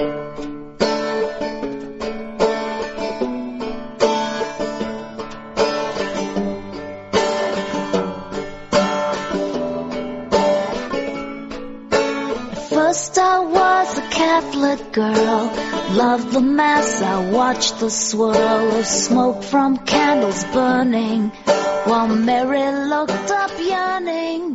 First I was a Catholic girl, loved the mass, I watched the swirl of smoke from candles burning, while Mary looked up yearning.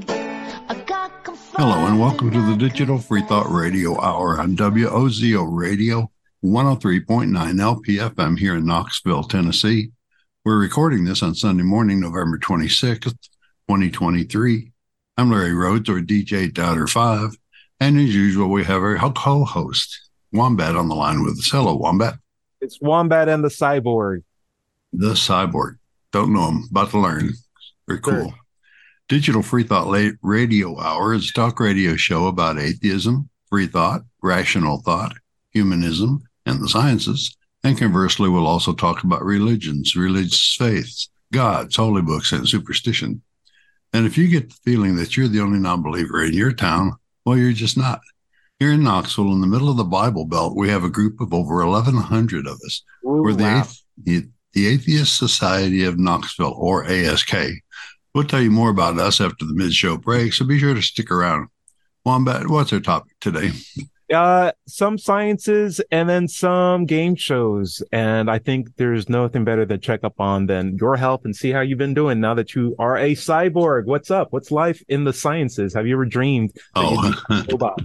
Hello and welcome to the Digital Free Thought Radio Hour on WOZO Radio 103.9 LPFM here in Knoxville, Tennessee. We're recording this on Sunday morning, November 26th, 2023. I'm Larry Rhodes, or DJ Doubter 5. And as usual, we have our co-host, Wombat, on the line with us. Hello, Wombat. It's Wombat and the Cyborg. The Cyborg. Don't know him. About to learn. Very cool. Sure. Digital Free Thought Radio Hour is a talk radio show about atheism, free thought, rational thought, humanism, and the sciences. And conversely, we'll also talk about religions, religious faiths, gods, holy books, and superstition. And if you get the feeling that you're the only non-believer in your town, well, you're just not. Here in Knoxville, in the middle of the Bible Belt, we have a group of over 1,100 of us. Ooh, we're wow. the Atheist Society of Knoxville, or ASK. We'll tell you more about us after the mid-show break, so be sure to stick around. Wombat, what's our topic today? Some sciences and then some game shows. And I think there's nothing better to check up on than your health and see how you've been doing now that you are a cyborg. What's up? What's life in the sciences? Have you ever dreamed that you'd be a robot?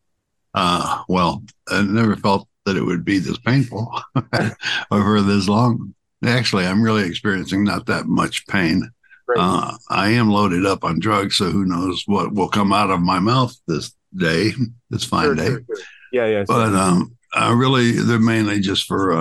Well, I never felt that it would be this painful or for this long. Actually, I'm really experiencing not that much pain. I am loaded up on drugs, so who knows what will come out of my mouth this day. It's fine day. Sure. Yeah. But really, they're mainly just for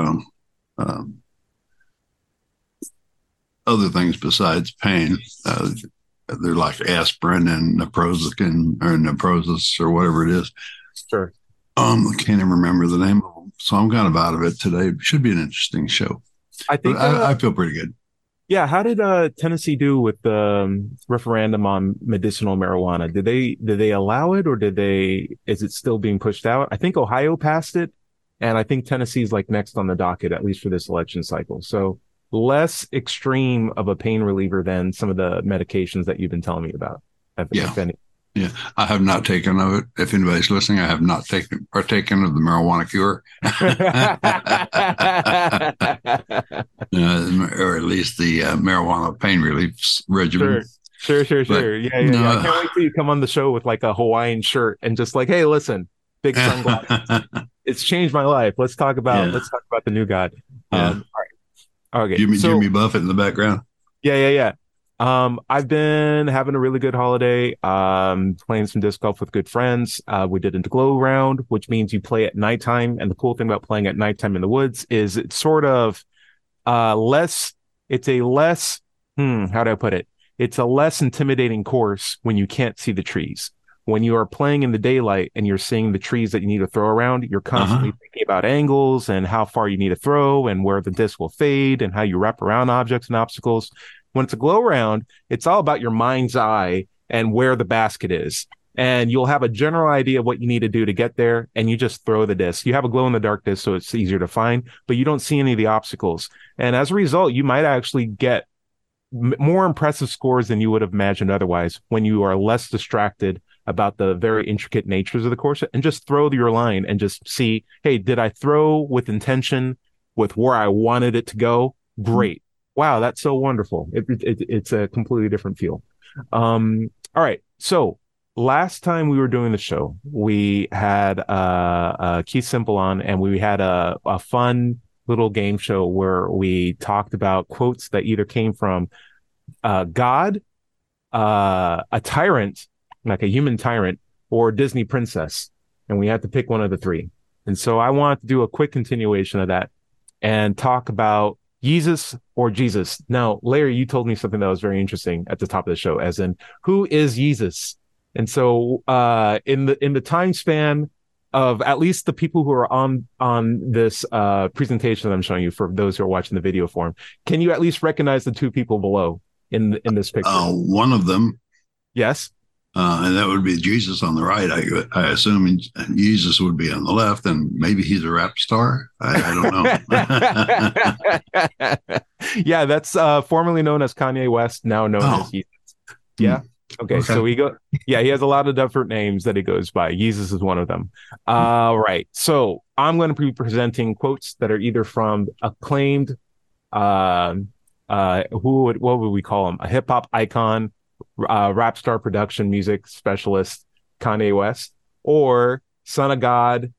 other things besides pain. They're like aspirin and Naproxen or whatever it is. Sure. I can't even remember the name of them, so I'm kind of out of it today. Should be an interesting show. I think I feel pretty good. Yeah, how did Tennessee do with the referendum on medicinal marijuana? Did they allow it, or is it still being pushed out? I think Ohio passed it, and I think Tennessee's like next on the docket, at least for this election cycle. So less extreme of a pain reliever than some of the medications that you've been telling me about. Yeah, I have not taken of it. If anybody's listening, I have not partaken of the marijuana cure, or at least the marijuana pain relief regimen. Sure. Yeah. I can't wait till you come on the show with like a Hawaiian shirt and just like, hey, listen, big sunglasses. It's changed my life. Let's talk about the new God. Yeah. All right. Okay. Jimmy Buffett in the background. Yeah. I've been having a really good holiday, playing some disc golf with good friends. We did a glow round, which means you play at nighttime. And the cool thing about playing at nighttime in the woods is it's sort of, how do I put it? It's a less intimidating course when you can't see the trees. When you are playing in the daylight and you're seeing the trees that you need to throw around, you're constantly thinking about angles and how far you need to throw and where the disc will fade and how you wrap around objects and obstacles. When it's a glow round, it's all about your mind's eye and where the basket is. And you'll have a general idea of what you need to do to get there, and you just throw the disc. You have a glow-in-the-dark disc, so it's easier to find, but you don't see any of the obstacles. And as a result, you might actually get more impressive scores than you would have imagined otherwise when you are less distracted about the very intricate natures of the course, and just throw your line and just see, hey, did I throw with intention, with where I wanted it to go? Great. Wow, that's so wonderful. It's a completely different feel. All right. So last time we were doing the show, we had Keith Simple on, and we had a fun little game show where we talked about quotes that either came from God, a tyrant, like a human tyrant, or Disney princess. And we had to pick one of the three. And so I wanted to do a quick continuation of that and talk about Jesus or Jesus. Now, Larry, you told me something that was very interesting at the top of the show, as in, who is Jesus? And so in the time span of at least the people who are on this presentation that I'm showing you, for those who are watching the video form, can you at least recognize the two people below in this picture? One of them. Yes. And that would be Jesus on the right. I assume Jesus would be on the left, and maybe he's a rap star. I don't know. Yeah, that's formerly known as Kanye West, now known as Yeezus. Yeah. Okay. So he has a lot of different names that he goes by. Yeezus is one of them. Right. So I'm going to be presenting quotes that are either from acclaimed, what would we call him? A hip hop icon, rap star production music specialist, Kanye West, or son of God,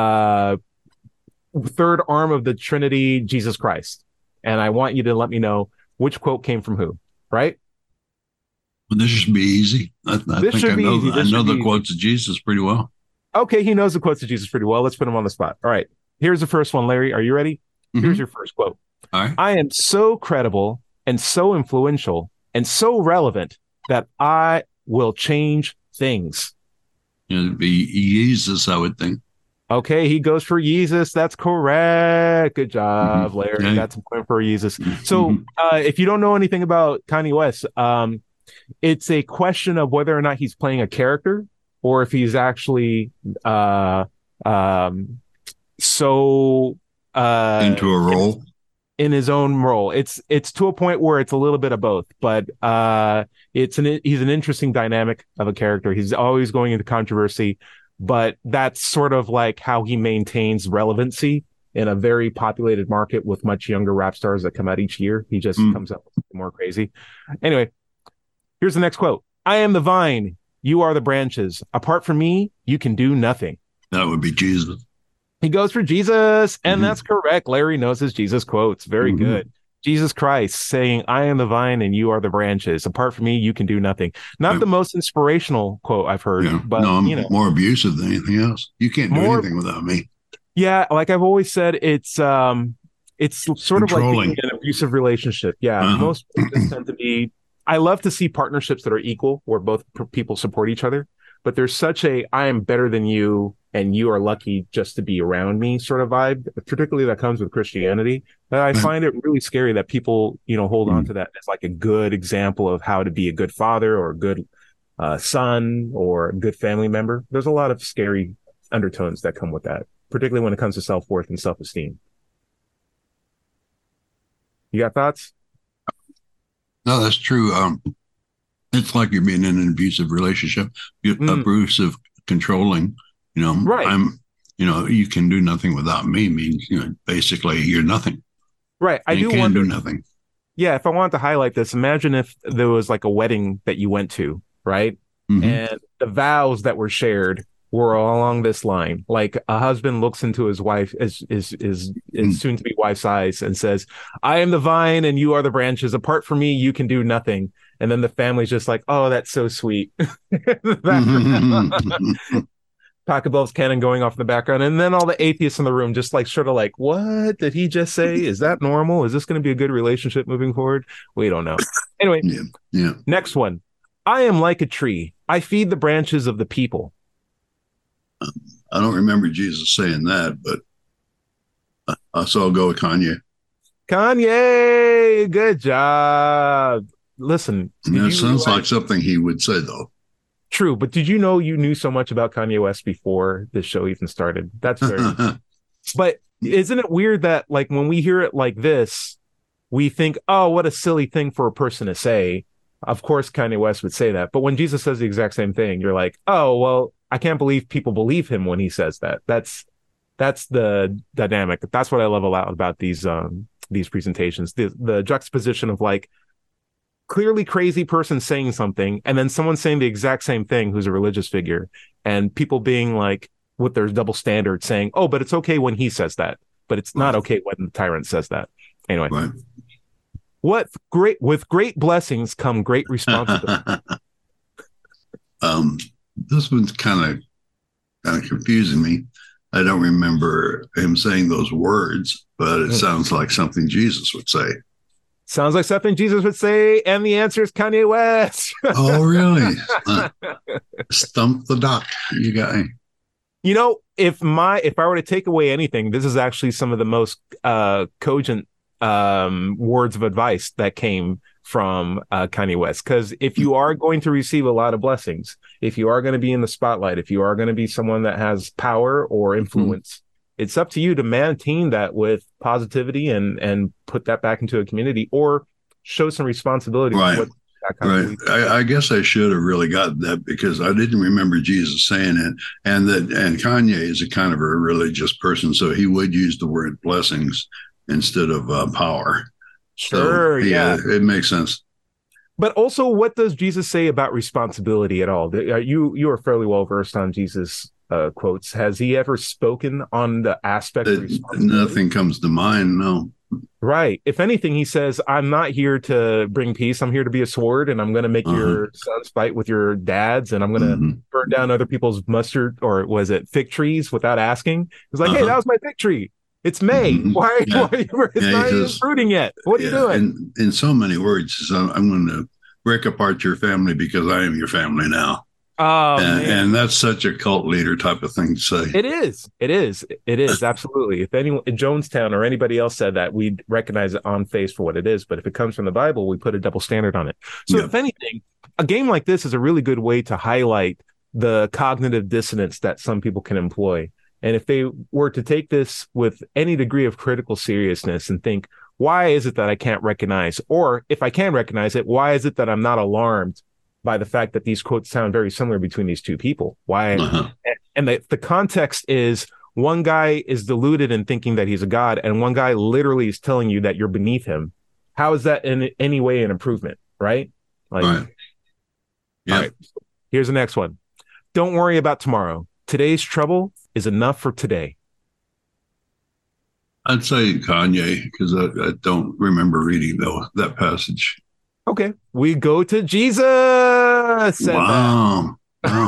third arm of the Trinity, Jesus Christ. And I want you to let me know which quote came from who, right? Well, this should be easy. I know the quotes of Jesus pretty well. Okay, he knows the quotes of Jesus pretty well. Let's put him on the spot. All right. Here's the first one, Larry. Are you ready? Mm-hmm. Here's your first quote. All right. I am so credible and so influential and so relevant that I will change things. It'd be Jesus, I would think. Okay, he goes for Jesus. That's correct. Good job, Larry. Mm-hmm. That's a point for Jesus. So if you don't know anything about Kanye West, it's a question of whether or not he's playing a character or if he's actually into a role. In his own role. It's to a point where it's a little bit of both, but he's an interesting dynamic of a character. He's always going into controversy, but that's sort of like how he maintains relevancy in a very populated market with much younger rap stars that come out each year. He just comes up with something more crazy. Anyway, here's the next quote. I am the vine. You are the branches. Apart from me, you can do nothing. That would be Jesus. He goes for Jesus, and that's correct. Larry knows his Jesus quotes. Very good. Jesus Christ saying, I am the vine and you are the branches. Apart from me, you can do nothing. Not the most inspirational quote I've heard, but more abusive than anything else. You can't do anything without me. Yeah, like I've always said, it's sort of like being in an abusive relationship. Yeah, most tend to be. I love to see partnerships that are equal, where both people support each other. But there's such a I am better than you and you are lucky just to be around me sort of vibe, particularly that comes with Christianity, that I find it really scary that people, hold on to that as like a good example of how to be a good father or a good son or a good family member. There's a lot of scary undertones that come with that, particularly when it comes to self-worth and self-esteem. You got thoughts? No, that's true. It's like you're being in an abusive relationship, abusive, controlling. Right. You can do nothing without me means, basically you're nothing. Right. I do wonder. Do nothing. Yeah. If I wanted to highlight this, imagine if there was like a wedding that you went to, right? And the vows that were shared were along this line. Like a husband looks into his wife, is soon to be wife's eyes and says, I am the vine and you are the branches. Apart from me, you can do nothing. And then the family's just like, oh, that's so sweet. Pachelbel's cannon going off in the background. And then all the atheists in the room just like sort of like, what did he just say? Is that normal? Is this going to be a good relationship moving forward? We don't know. Anyway, Next one. I am like a tree. I feed the branches of the people. I don't remember Jesus saying that, but so I'll go with Kanye. Kanye, good job. Listen. That sounds like something he would say, though. True, but did you know you knew so much about Kanye West before this show even started? That's very But isn't it weird that like when we hear it like this, we think, oh, what a silly thing for a person to say. Of course, Kanye West would say that. But when Jesus says the exact same thing, you're like, oh, well, I can't believe people believe him when he says that. That's the dynamic. That's what I love a lot about these presentations. The juxtaposition of like clearly crazy person saying something and then someone saying the exact same thing who's a religious figure, and people being like with their double standard saying, oh, but it's okay when he says that, but it's not okay when the tyrant says that. Anyway, with great blessings come great responsibility. This one's kind of confusing me. I don't remember him saying those words, but it sounds like something Jesus would say. Sounds like something Jesus would say, and the answer is Kanye West. Oh, really? Stump the doc. You got me. If I were to take away anything, this is actually some of the most cogent words of advice that came from Kanye West. Because if you are going to receive a lot of blessings, if you are going to be in the spotlight, if you are going to be someone that has power or influence, it's up to you to maintain that with positivity and put that back into a community, or show some responsibility. Right. Right. I guess I should have really gotten that, because I didn't remember Jesus saying it. And Kanye is a kind of a religious person, so he would use the word blessings instead of power. Sure. So, yeah, it makes sense. But also, what does Jesus say about responsibility at all? You are fairly well versed on Jesus quotes. Has he ever spoken on the aspect of responsibility? Nothing comes to mind. No. Right. If anything, he says, I'm not here to bring peace. I'm here to be a sword, and I'm going to make your sons fight with your dads, and I'm going to burn down other people's mustard, or was it fig trees, without asking. It's like, hey, that was my fig tree. It's May. Why it's not even fruiting yet? What are you doing? In so many words, I'm going to break apart your family because I am your family now. Oh, and that's such a cult leader type of thing to say. It is absolutely. If anyone in Jonestown or anybody else said that, we'd recognize it on face for what it is. But if it comes from the Bible, we put a double standard on it. So if anything, a game like this is a really good way to highlight the cognitive dissonance that some people can employ. And if they were to take this with any degree of critical seriousness and think, why is it that I can't recognize? Or if I can recognize it, why is it that I'm not alarmed by the fact that these quotes sound very similar between these two people? Why? And the context is, one guy is deluded in thinking that he's a god, and one guy literally is telling you that you're beneath him. How is that in any way an improvement? Right? Like, right. Yeah. All right. Here's the next one. Don't worry about tomorrow. Today's trouble is enough for today. I'd say Kanye, because I don't remember reading that passage. Okay, we go to Jesus. Wow.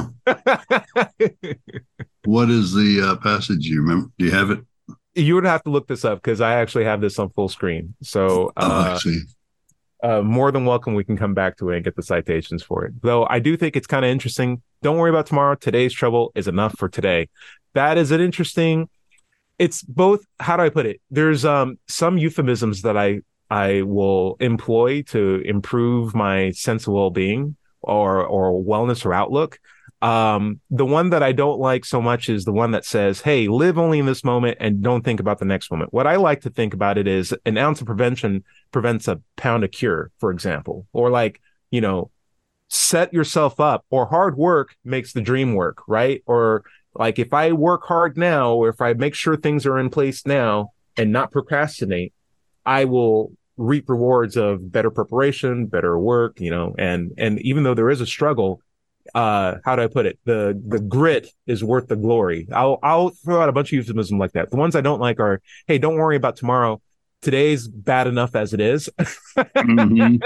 What is the passage? You remember? Do you have it? You would have to look this up, because I actually have this on full screen. So I see. More than welcome. We can come back to it and get the citations for it. Though I do think it's kind of interesting. Don't worry about tomorrow. Today's trouble is enough for today. That is an interesting. It's both. How do I put it? There's some euphemisms that I will employ to improve my sense of well-being or wellness or outlook. The one that I don't like so much is the one that says, hey, live only in this moment and don't think about the next moment. What I like to think about it is, an ounce of prevention prevents a pound of cure, for example. Or like, set yourself up, or hard work makes the dream work, right? Or like, if I work hard now, or if I make sure things are in place now and not procrastinate, I will reap rewards of better preparation, better work, and even though there is a struggle, how do I put it? The grit is worth the glory. I'll throw out a bunch of euphemisms like that. The ones I don't like are, hey, don't worry about tomorrow. Today's bad enough as it is. Kind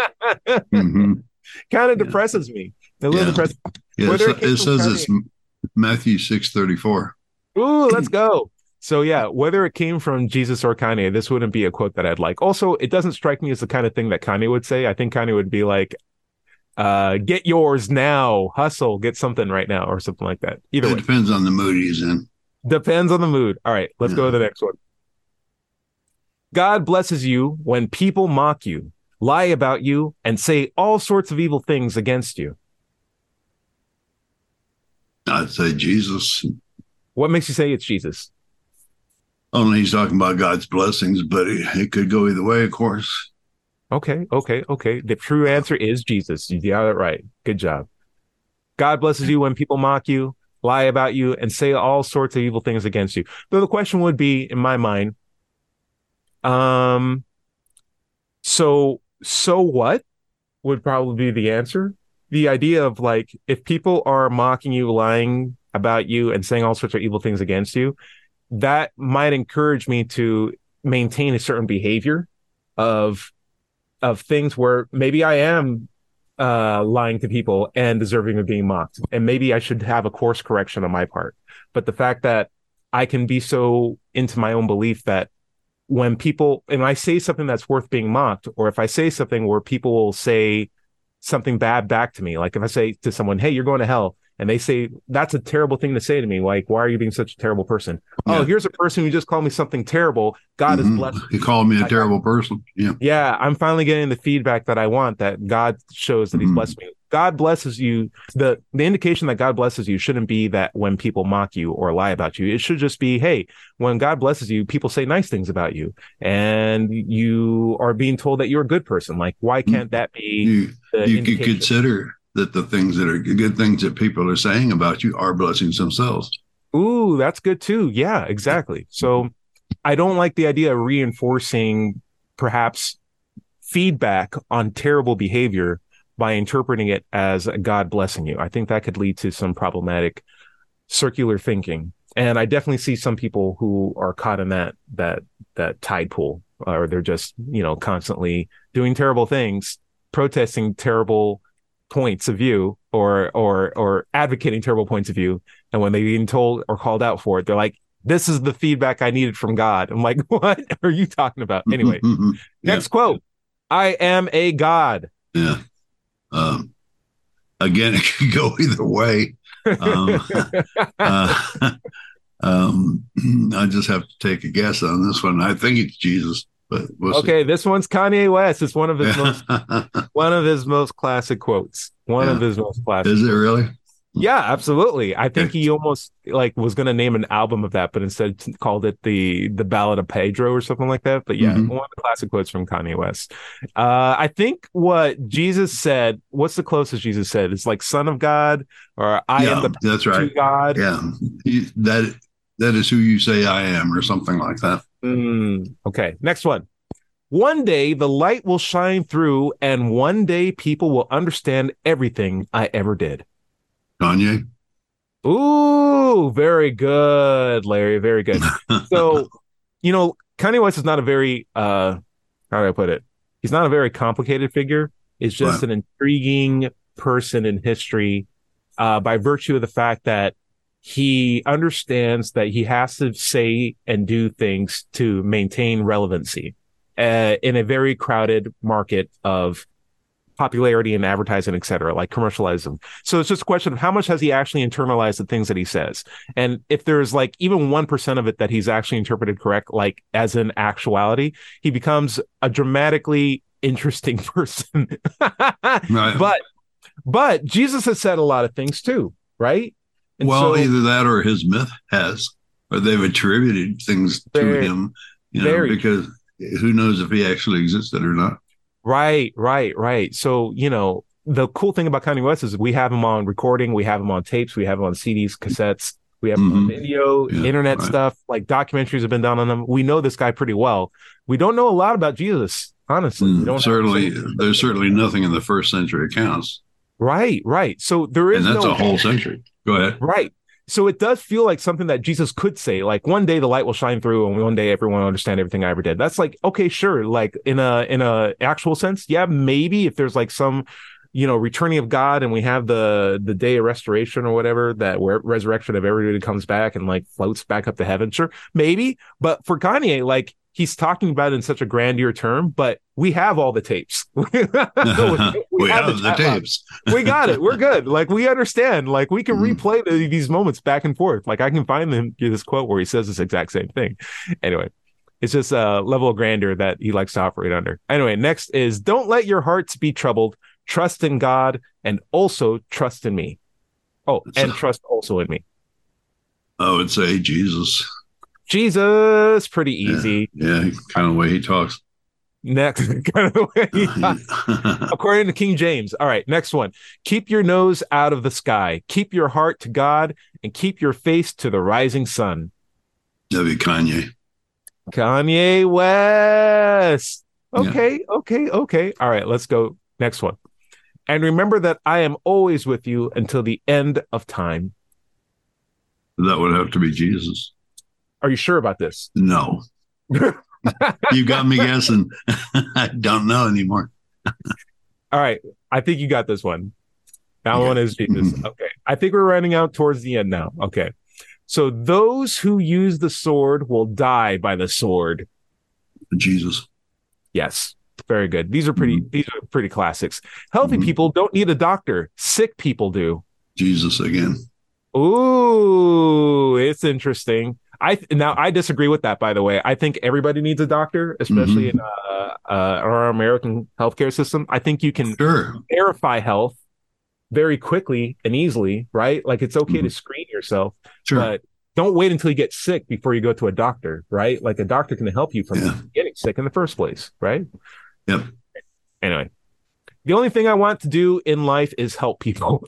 of depresses me. A little depressing. Yeah, it says it's Matthew 6:34. Ooh, let's go. So yeah, whether it came from Jesus or Kanye, this wouldn't be a quote that I'd like. Also, it doesn't strike me as the kind of thing that Kanye would say. I think Kanye would be like, get yours now, hustle, get something right now, or something like that. Either way. It depends on the mood he's in. Depends on the mood. All right, let's go to the next one. God blesses you when people mock you, lie about you, and say all sorts of evil things against you. I'd say Jesus. What makes you say it's Jesus? Only he's talking about God's blessings, but it could go either way, of course. Okay. The true answer is Jesus. You got it right. Good job. God blesses you when people mock you, lie about you, and say all sorts of evil things against you. Though the question would be, in my mind, so what would probably be the answer? The idea of like, if people are mocking you, lying about you, and saying all sorts of evil things against you, that might encourage me to maintain a certain behavior of things where maybe I am lying to people and deserving of being mocked. And maybe I should have a course correction on my part. But the fact that I can be so into my own belief that when I say something that's worth being mocked, or if I say something where people will say something bad back to me, like if I say to someone, hey, you're going to hell, and they say that's a terrible thing to say to me. Like, why are you being such a terrible person? Yeah. Oh, here's a person who just called me something terrible. God is blessed. He called me a terrible person. Yeah. Yeah, I'm finally getting the feedback that I want, that God shows that he's blessed me. God blesses you. The indication that God blesses you shouldn't be that when people mock you or lie about you. It should just be, hey, when God blesses you, people say nice things about you, and you are being told that you're a good person. Like, why can't that be? You could consider that the things that are good things that people are saying about you are blessings themselves. Ooh, that's good too. Yeah, exactly. So I don't like the idea of reinforcing perhaps feedback on terrible behavior by interpreting it as God blessing you. I think that could lead to some problematic circular thinking. And I definitely see some people who are caught in that tide pool, or they're just, constantly doing terrible things, protesting terrible points of view, or advocating terrible points of view. And when they're being told or called out for it, they're like, this is the feedback I needed from God. I'm like, what are you talking about? Anyway, next quote. I am a God. Yeah. Again, it could go either way. I just have to take a guess on this one. I think it's Jesus, but we'll see. This one's Kanye West. It's one of his most classic quotes. Of his most classic. Is it really? Yeah, absolutely. I think he almost was going to name an album of that, but instead called it the Ballad of Pedro or something like that. But yeah, one of the classic quotes from Kanye West. I think what Jesus said, what's the closest Jesus said? It's like Son of God, or I am that's right. To God. Yeah, that is who you say I am, or something like that. Okay, next one. One day the light will shine through, and one day people will understand everything I ever did. Kanye. Ooh, very good, Larry. Very good. So, Kanye West is not a very, how do I put it? He's not a very complicated figure. It's just an intriguing person in history, by virtue of the fact that he understands that he has to say and do things to maintain relevancy, in a very crowded market of popularity and advertising, et cetera, like commercialism. So it's just a question of how much has he actually internalized the things that he says. And if there's like even 1% of it that he's actually interpreted correct, like as in actuality, he becomes a dramatically interesting person. Right. But Jesus has said a lot of things too, right? And either that or his myth has, or they've attributed things to him, because who knows if he actually existed or not. Right. So, the cool thing about Kanye West is we have him on recording, we have him on tapes, we have him on CDs, cassettes, we have him on video, internet stuff, like documentaries have been done on him. We know this guy pretty well. We don't know a lot about Jesus, honestly. There's certainly nothing in the first century accounts. Right. So there is, and that's a whole century. Go ahead. Right. So it does feel like something that Jesus could say, like one day the light will shine through and one day everyone will understand everything I ever did. That's like, okay, sure. Like in a actual sense. Yeah, maybe if there's like some, returning of God and we have the day of restoration or whatever, that where resurrection of everybody comes back and like floats back up to heaven. Sure. Maybe. But for Kanye, like he's talking about it in such a grandeur term, but we have all the tapes. we have the tapes. We got it. We're good. Like we understand. Like we can replay these moments back and forth. Like I can find this quote where he says this exact same thing. Anyway, it's just a level of grandeur that he likes to operate under. Anyway, next is don't let your hearts be troubled. Trust in God and also trust in me. Trust also in me. I would say Jesus. Jesus, pretty easy. Yeah, kind of the way he talks. Next, kind of the way he talks. According to King James. All right, next one. Keep your nose out of the sky. Keep your heart to God and keep your face to the rising sun. That'd be Kanye. Kanye West. Okay. All right, let's go. Next one. And remember that I am always with you until the end of time. That would have to be Jesus. Are you sure about this? No. You got me guessing. I don't know anymore. All right. I think you got this one. That one is Jesus. Okay. I think we're running out towards the end now. Okay. So those who use the sword will die by the sword. Jesus. Yes. Very good. These are pretty classics. Healthy people don't need a doctor. Sick people do. Jesus again. Ooh, it's interesting. I disagree with that, by the way. I think everybody needs a doctor, especially in our American healthcare system. I think you can Sure. verify health very quickly and easily, right? Like it's okay to screen yourself, Sure. but don't wait until you get sick before you go to a doctor, right? Like a doctor can help you from getting sick in the first place, right? Yep. Anyway, the only thing I want to do in life is help people.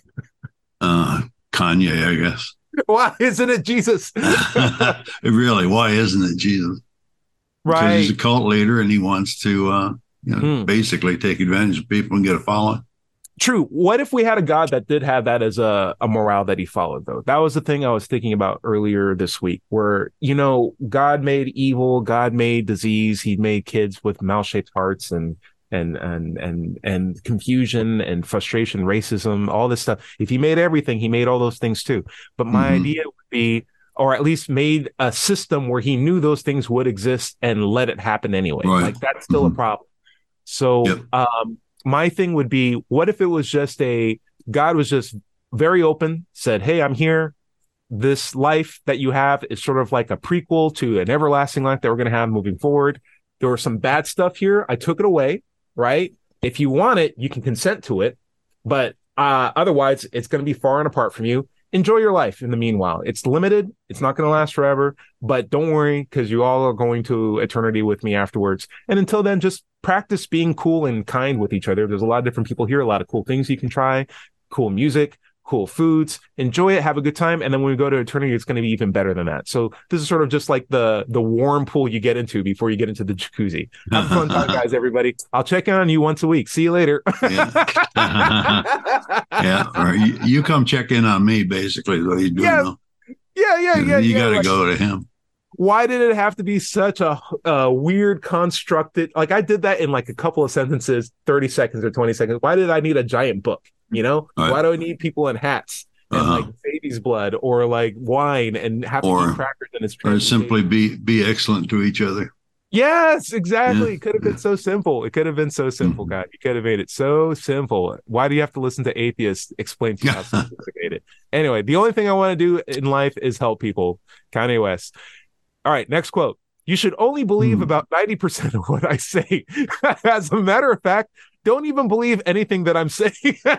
Kanye, I guess. Why isn't it Jesus? Really, why isn't it Jesus? Right. Because he's a cult leader and he wants to basically take advantage of people and get a following. True. What if we had a God that did have that as a morale that he followed, though? That was the thing I was thinking about earlier this week, where, God made evil, God made disease, he made kids with mouse-shaped hearts and confusion and frustration, racism, all this stuff. If he made everything, he made all those things too. But my idea would be, or at least made a system where he knew those things would exist and let it happen anyway. Right. Like that's still a problem. So, my thing would be, what if it was just God was just very open, said, hey, I'm here. This life that you have is sort of like a prequel to an everlasting life that we're going to have moving forward. There was some bad stuff here. I took it away, right? If you want it, you can consent to it. But otherwise, it's going to be far and apart from you. Enjoy your life in the meanwhile. It's limited. It's not going to last forever. But don't worry, because you all are going to eternity with me afterwards. And until then, just practice being cool and kind with each other. There's a lot of different people here, a lot of cool things you can try, cool music, cool foods. Enjoy it, have a good time. And then when we go to eternity, it's going to be even better than that. So this is sort of just like the warm pool you get into before you get into the jacuzzi. Have a fun time, guys, everybody. I'll check in on you once a week. See you later. Or you come check in on me, basically, is what he's doing now. Yeah. You got to go to him. Why did it have to be such a weird constructed? Like I did that in like a couple of sentences, 30 seconds or 20 seconds. Why did I need a giant book? Right. Why do I need people in hats and like baby's blood or like wine and have to eat crackers and it's or simply be excellent to each other? Yes, exactly. Yeah. It could have been so simple. It could have been so simple, God. You could have made it so simple. Why do you have to listen to atheists explain to you how sophisticated? Anyway, the only thing I want to do in life is help people. Kanye West. All right, next quote. You should only believe about 90% of what I say. As a matter of fact, don't even believe anything that I'm saying.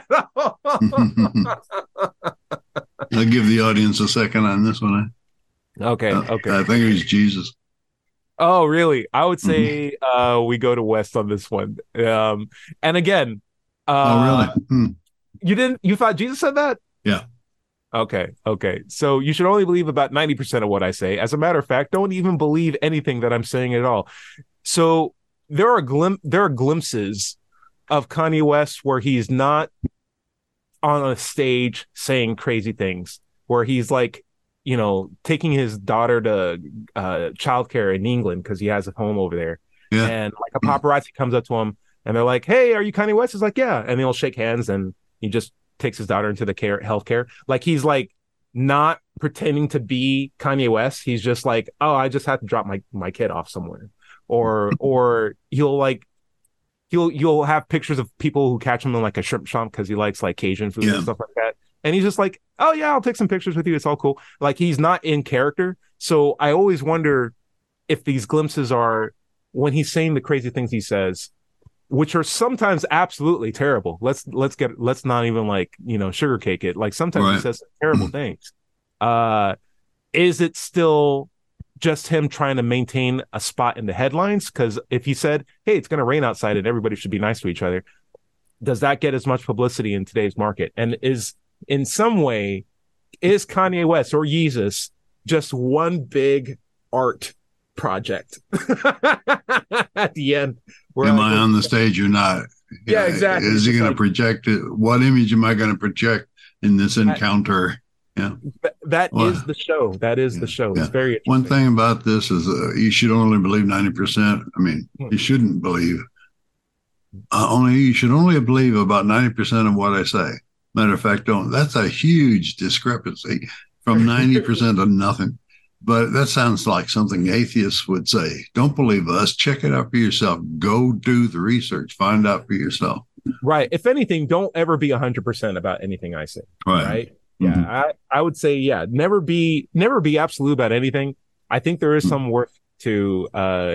I'll give the audience a second on this one. Okay. I think it was Jesus. Oh, really? I would say we go to West on this one. And again, really? You thought Jesus said that? Yeah. Okay. So you should only believe about 90% of what I say. As a matter of fact, don't even believe anything that I'm saying at all. So there are glimpses of Kanye West where he's not on a stage saying crazy things, where he's like, taking his daughter to childcare in England because he has a home over there. Yeah. And like a paparazzi comes up to him and they're like, hey, are you Kanye West? He's like, yeah. And they'll shake hands and he just takes his daughter into the healthcare. Like he's like not pretending to be Kanye West. He's just like, oh, I just had to drop my kid off somewhere. Or you'll have pictures of people who catch him in like a shrimp shop because he likes like Cajun food and stuff like that. And he's just like, oh yeah, I'll take some pictures with you. It's all cool. Like he's not in character. So I always wonder if these glimpses are when he's saying the crazy things he says, which are sometimes absolutely terrible. Let's not even like, sugarcake it. Like sometimes he says some terrible things. Is it still just him trying to maintain a spot in the headlines? Because if he said, hey, it's going to rain outside and everybody should be nice to each other, does that get as much publicity in today's market? And in some way, is Kanye West or Yeezus just one big art project at the end? Am I on the stage or not? Yeah, exactly. Is he going to project it? What image am I going to project in this encounter? Yeah, that is the show. That is the show. It's very interesting. One thing about this is you should only believe 90%. I mean, you shouldn't believe. You should only believe about 90% of what I say. Matter of fact, don't. That's a huge discrepancy from 90% to nothing. But that sounds like something atheists would say. Don't believe us. Check it out for yourself. Go do the research. Find out for yourself. Right. If anything, don't ever be 100% about anything I say. Right. Mm-hmm. Yeah. I would say, never be absolute about anything. I think there is some worth to,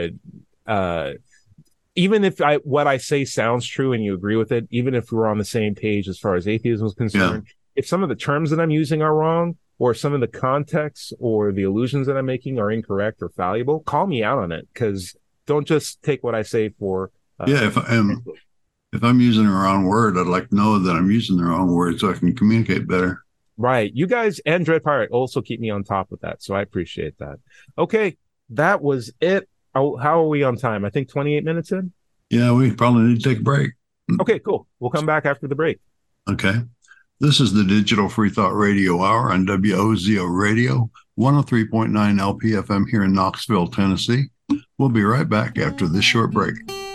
even if what I say sounds true and you agree with it, even if we're on the same page as far as atheism is concerned, if some of the terms that I'm using are wrong, or some of the contexts or the allusions that I'm making are incorrect or fallible, call me out on it, because don't just take what I say for. If I'm using the wrong word, I'd like to know that I'm using the wrong word so I can communicate better. Right. You guys and Dread Pirate also keep me on top of that, so I appreciate that. Okay, that was it. How are we on time? I think 28 minutes in. Yeah, we probably need to take a break. Okay, cool. We'll come back after the break. Okay. This is the Digital Free Thought Radio Hour on WOZO Radio, 103.9 LPFM here in Knoxville, Tennessee. We'll be right back after this short break.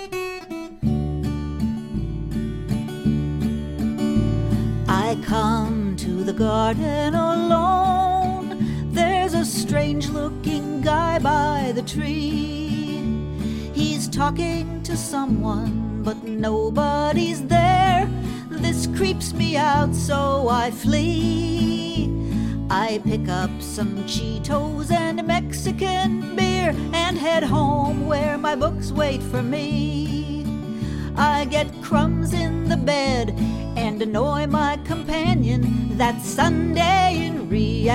I come to the garden alone. There's a strange-looking guy by the tree. He's talking to someone, but nobody's there. This creeps me out, so I flee. I pick up some Cheetos and Mexican beer and head home where my books wait for me. I get crumbs in the bed and annoy my companion. That's Sunday in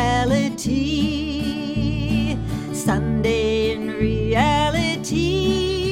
reality. Sunday in reality.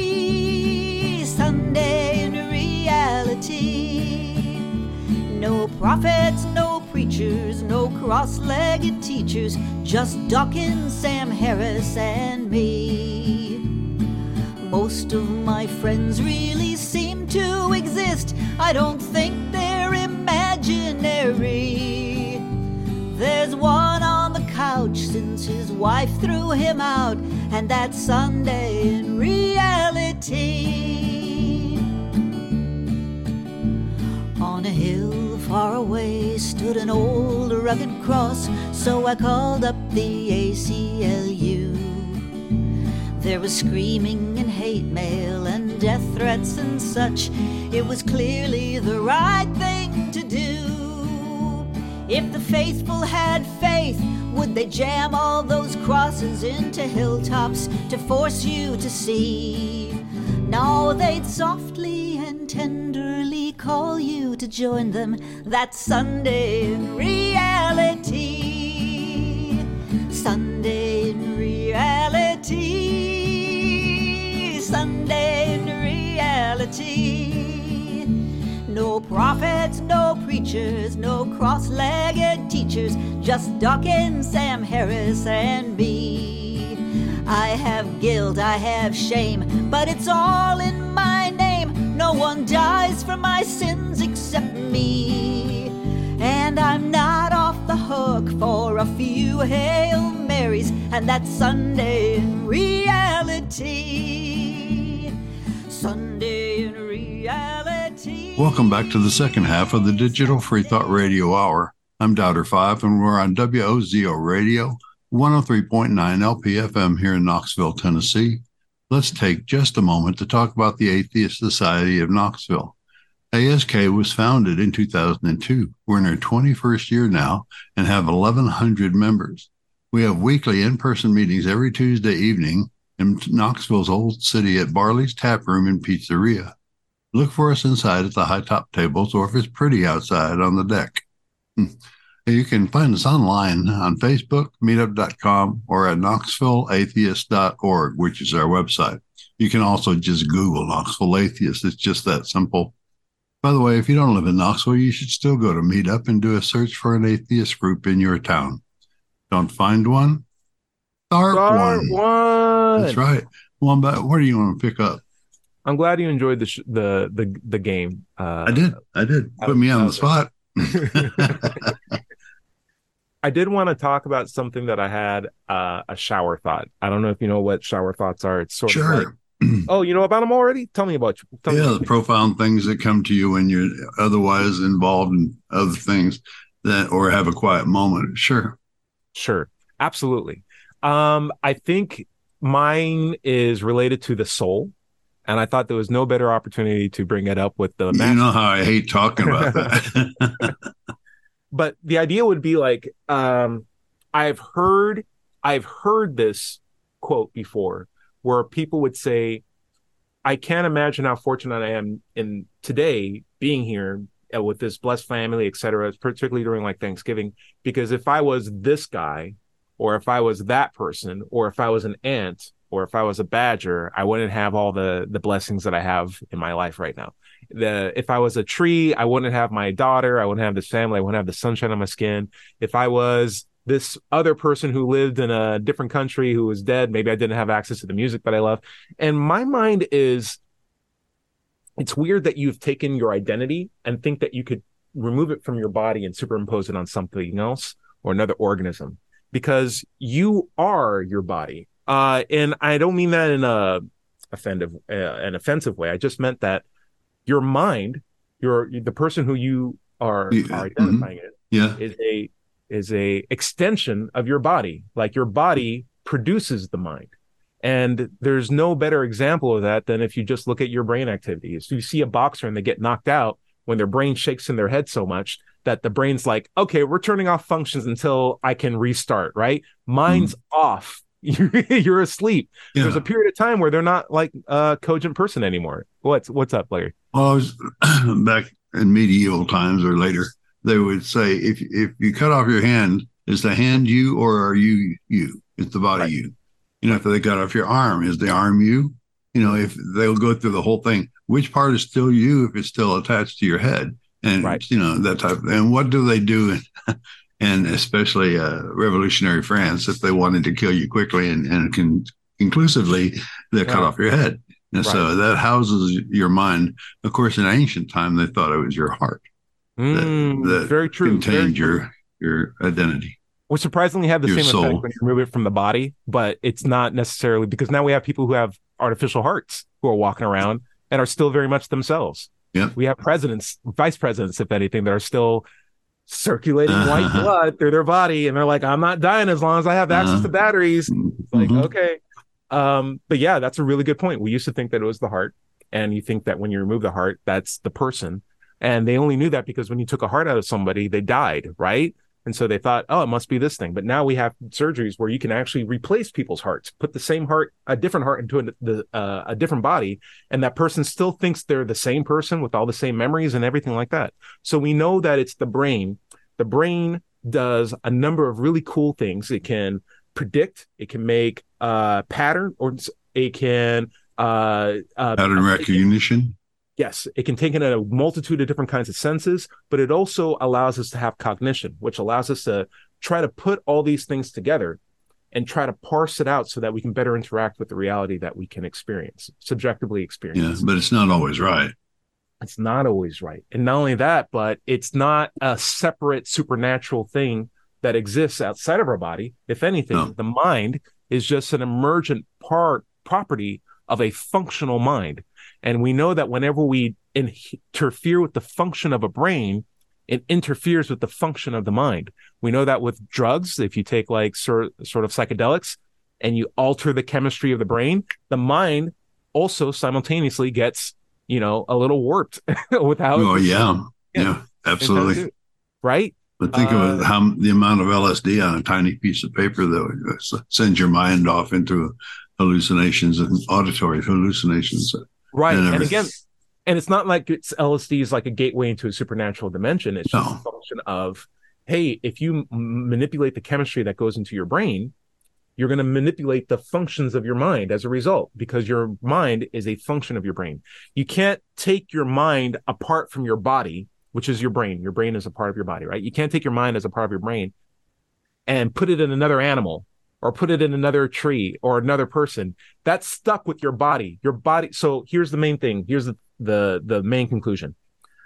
Sunday in reality. No prophets, no preachers, no cross-legged teachers, just Dawkins, Sam Harris, and me. Most of my friends really seem to exist. I don't think they're imaginary. There's one on the couch since his wife threw him out, and that's Sunday in reality. On a hill far away stood an old rugged cross, so I called up the ACLU. There was screaming and hate mail and death threats and such. It was clearly the right thing to do. If the faithful had faith, would they jam all those crosses into hilltops to force you to see? No, they'd softly and tenderly call you to join them. That's Sunday in reality. Sunday in reality. Sunday in reality. No prophets, no preachers, no cross-legged teachers, just Dawkins, Sam Harris, and me. I have guilt, I have shame, but it's all in my name. No one dies for my sins except me. And I'm not off the hook for a few Hail Marys, and that's Sunday in reality. Sunday in reality. Welcome back to the second half of the Digital Free Thought Radio Hour. I'm Doubter 5, and we're on WOZO Radio, 103.9 LPFM here in Knoxville, Tennessee. Let's take just a moment to talk about the Atheist Society of Knoxville. ASK was founded in 2002. We're in our 21st year now and have 1,100 members. We have weekly in-person meetings every Tuesday evening in Knoxville's Old City at Barley's Tap Room and Pizzeria. Look for us inside at the high top tables, or if it's pretty outside, on the deck. You can find us online on Facebook, meetup.com, or at knoxvilleatheist.org, which is our website. You can also just Google Knoxville Atheist. It's just that simple. By the way, if you don't live in Knoxville, you should still go to Meetup and do a search for an atheist group in your town. Don't find one? Start one. That's right. Well, where do you want to pick up? I'm glad you enjoyed the game. I did. Put me on the spot. I did want to talk about something that I had a shower thought. I don't know if you know what shower thoughts are. It's sort of like, oh, you know about them already? Tell me about the profound things that come to you when you're otherwise involved in other things or have a quiet moment. Sure, absolutely. I think mine is related to the soul. And I thought there was no better opportunity to bring it up with the You know how I hate talking about that. But the idea would be like, I've heard this quote before where people would say, I can't imagine how fortunate I am in today being here with this blessed family, etc., particularly during like Thanksgiving, because if I was this guy, or if I was that person, or if I was an ant, or if I was a badger, I wouldn't have all the blessings that I have in my life right now. If I was a tree, I wouldn't have my daughter, I wouldn't have this family, I wouldn't have the sunshine on my skin. If I was this other person who lived in a different country who was dead, maybe I didn't have access to the music that I love. And my mind is, it's weird that you've taken your identity and think that you could remove it from your body and superimpose it on something else or another organism, because you are your body. And I don't mean that in an offensive way. I just meant that your mind, the person who you are identifying it, is a extension of your body. Like your body produces the mind. And there's no better example of that than if you just look at your brain activities. You see a boxer and they get knocked out when their brain shakes in their head so much that the brain's like, okay, we're turning off functions until I can restart, right? Mine's off. You're asleep. Yeah. There's a period of time where they're not like a cogent person anymore. What's up, Larry? Well, I was back in medieval times or later, they would say, if you cut off your hand, is the hand you or are you? Is the body you? You know, if they cut off your arm, is the arm you? You know, if they'll go through the whole thing, which part is still you if it's still attached to your head? And, you know, that type of, and what do they do? And especially revolutionary France, if they wanted to kill you quickly and conclusively, they cut off your head. And so that houses your mind. Of course, in ancient time, they thought it was your heart. That very true. Contained your identity. Which surprisingly have the same soul. effect when you remove it from the body, but it's not necessarily, because now we have people who have artificial hearts who are walking around and are still very much themselves. Yeah. We have presidents, vice presidents, if anything, that are still circulating white blood through their body, and they're like, I'm not dying as long as I have access to batteries. It's like, okay. But yeah, that's a really good point. We used to think that it was the heart, and you think that when you remove the heart, that's the person. And they only knew that because when you took a heart out of somebody, they died, right? And so they thought, oh, it must be this thing. But now we have surgeries where you can actually replace people's hearts, put the same heart, a different heart into a different body. And that person still thinks they're the same person with all the same memories and everything like that. So we know that it's the brain. The brain does a number of really cool things. It can predict, it can make pattern, or it can pattern recognition. Yes, it can take in a multitude of different kinds of senses, but it also allows us to have cognition, which allows us to try to put all these things together and try to parse it out so that we can better interact with the reality that we can subjectively experience. Yeah, but it's not always right. It's not always right. And not only that, but it's not a separate supernatural thing that exists outside of our body. If anything, the mind is just an emergent property of a functional mind. And we know that whenever we interfere with the function of a brain, it interferes with the function of the mind. We know that with drugs, if you take like sort of psychedelics and you alter the chemistry of the brain, the mind also simultaneously gets, a little warped without. Oh, yeah, absolutely. Right. But think of the amount of LSD on a tiny piece of paper that sends your mind off into hallucinations and auditory hallucinations. Right. And again, and it's not like LSD is like a gateway into a supernatural dimension. It's just a function of, hey, if you manipulate the chemistry that goes into your brain, you're going to manipulate the functions of your mind as a result, because your mind is a function of your brain. You can't take your mind apart from your body, which is your brain. Your brain is a part of your body, right? You can't take your mind as a part of your brain and put it in another animal, or put it in another tree or another person. That's stuck with your body. Your body. So here's the main thing. Here's the main conclusion.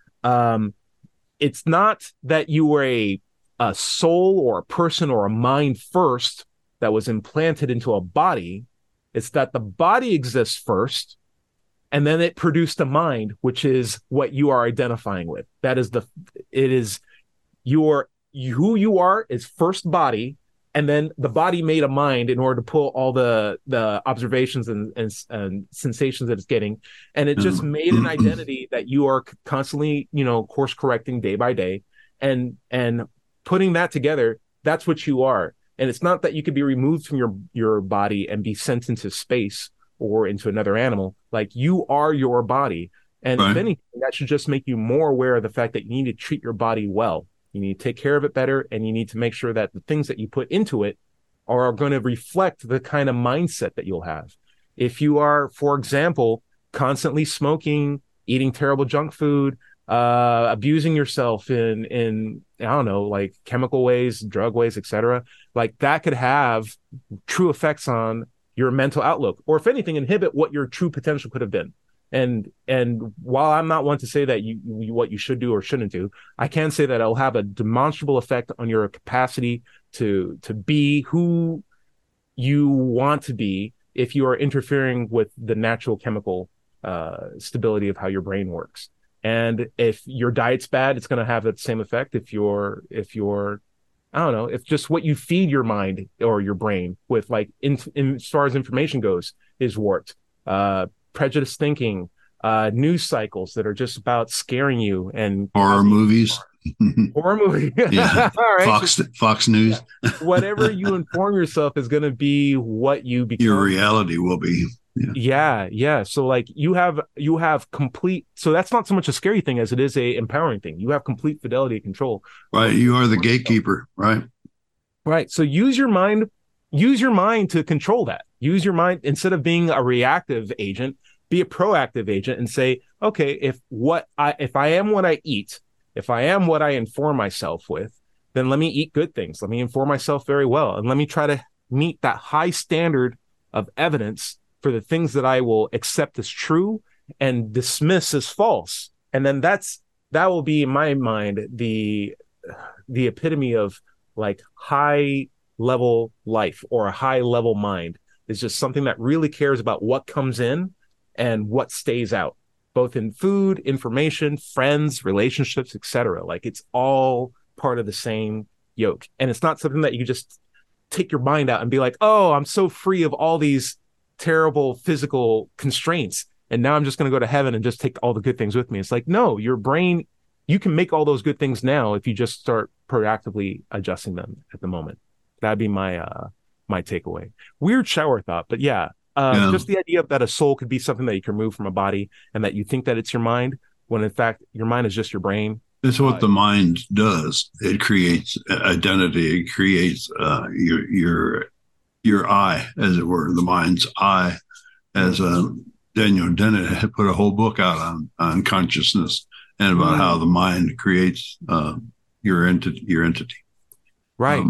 It's not that you were a soul or a person or a mind first that was implanted into a body. It's that the body exists first, and then it produced a mind, which is what you are identifying with. That is who you are is first body. and then the body made a mind in order to pull all the observations and sensations that it's getting, and it just made an identity that you are constantly, course correcting day by day, and putting that together, that's what you are. And it's not that you could be removed from your body and be sent into space or into another animal. Like, you are your body. And if anything, that should just make you more aware of the fact that you need to treat your body well. You need to take care of it better, and you need to make sure that the things that you put into it are going to reflect the kind of mindset that you'll have. If you are, for example, constantly smoking, eating terrible junk food, abusing yourself in I don't know, like chemical ways, drug ways, etc., like that could have true effects on your mental outlook, or if anything, inhibit what your true potential could have been. And while I'm not one to say that you what you should do or shouldn't do, I can say that it'll have a demonstrable effect on your capacity to be who you want to be if you are interfering with the natural chemical stability of how your brain works. And if your diet's bad, it's going to have that same effect. If you're I don't know, if just what you feed your mind or your brain with, like, in as far as information goes, is warped. Prejudice thinking, news cycles that are just about scaring you, and horror movies. Horror movie. Yeah. All right. Fox News. Whatever you inform yourself is going to be what you become. Your reality will be. Yeah. So, like, you have complete. So that's not so much a scary thing as it is a empowering thing. You have complete fidelity and control. Right. You are the gatekeeper. Right. Right. So use your mind to control that. Use your mind, instead of being a reactive agent, be a proactive agent, and say, okay, if I am what I eat, if I am what I inform myself with, then let me eat good things. Let me inform myself very well, and let me try to meet that high standard of evidence for the things that I will accept as true and dismiss as false. And then that will be, in my mind, the epitome of, like, high level life, or a high level mind. Is just something that really cares about what comes in and what stays out, both in food, information, friends, relationships, etc. Like, it's all part of the same yoke. And it's not something that you just take your mind out and be like, oh, I'm so free of all these terrible physical constraints, and now I'm just going to go to heaven and just take all the good things with me. It's like, no, your brain, you can make all those good things now if you just start proactively adjusting them at the moment. That'd be my takeaway. Weird shower thought, but just the idea that a soul could be something that you can remove from a body, and that you think that it's your mind, when in fact your mind is just your brain. That's what the mind does. It creates identity. It creates your I, as it were, the mind's I. As Daniel Dennett had put a whole book out on consciousness and about how the mind creates your entity. Right.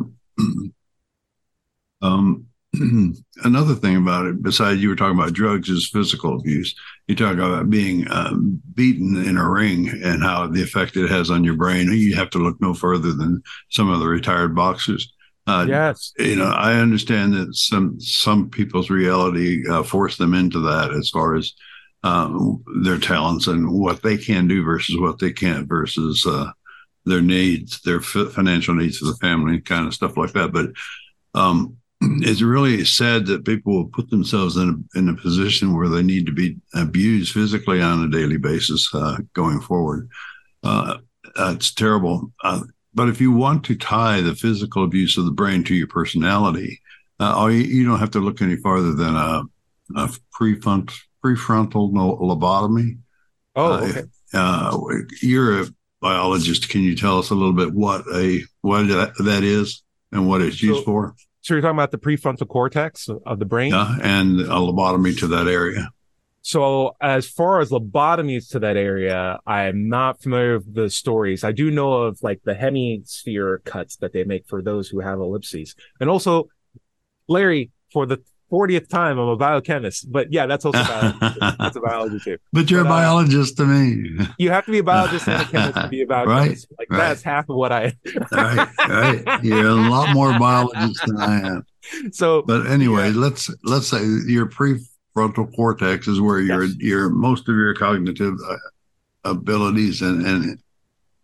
Another thing about it, besides, you were talking about drugs, is physical abuse. You talk about being beaten in a ring and how the effect it has on your brain. You have to look no further than some of the retired boxers. Yes. I understand that some people's reality force them into that, as far as their talents and what they can do versus what they can't, versus their needs, their financial needs for the family, kind of stuff like that. But it's really sad that people will put themselves in a position where they need to be abused physically on a daily basis going forward. It's terrible. But if you want to tie the physical abuse of the brain to your personality, you don't have to look any farther than a prefrontal lobotomy. Oh, okay. You're a biologist. Can you tell us a little bit what that is and what it's used for? So you're talking about the prefrontal cortex of the brain? Yeah, and a lobotomy to that area. So as far as lobotomies to that area, I'm not familiar with the stories. I do know of, like, the hemisphere cuts that they make for those who have ellipses. And also, Larry, for the 40th time, I'm a biochemist. But yeah, that's also biology. That's a biology too. But you're a biologist to me. You have to be a biologist and a chemist to be a biochemist. Right, that's half of what I right. You're a lot more biologist than I am. So, but anyway, let's say your prefrontal cortex is where your most of your cognitive abilities and